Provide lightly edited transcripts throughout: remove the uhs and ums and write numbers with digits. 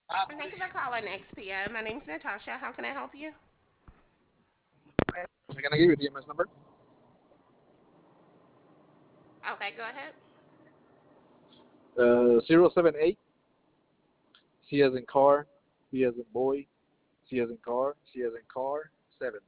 And thank you for calling XPO. My name's Natasha. How can I help you? I'm gonna give you the EMS number. Okay, go ahead. 078 C as in car, B as in boy, C as in car, C as in car, 7.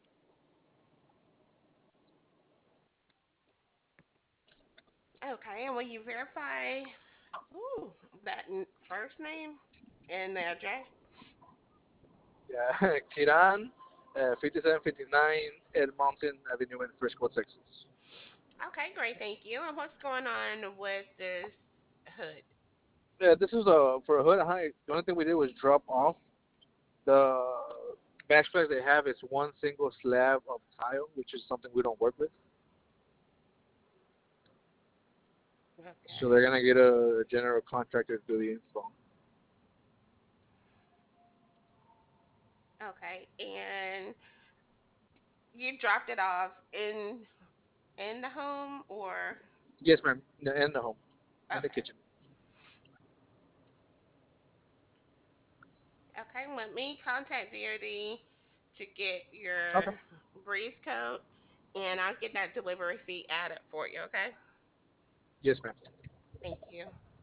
Okay, and will you verify ooh, that first name and the address? Yeah, Kiran, 5759 Ed Mountain Avenue in Frisco, Texas. Okay, great, thank you. And what's going on with this hood? Yeah, this is for a hood. The only thing we did was drop off the backsplash they have is one single slab of tile, which is something we don't work with. So Okay. they're gonna get a general contractor to do the install. Okay, and you dropped it off in the home or Yes, ma'am. In the home, in the okay. kitchen. Okay, let me contact DoD to get Okay. your breeze code and I'll get that delivery fee added for you, okay? Yes, ma'am. Thank you.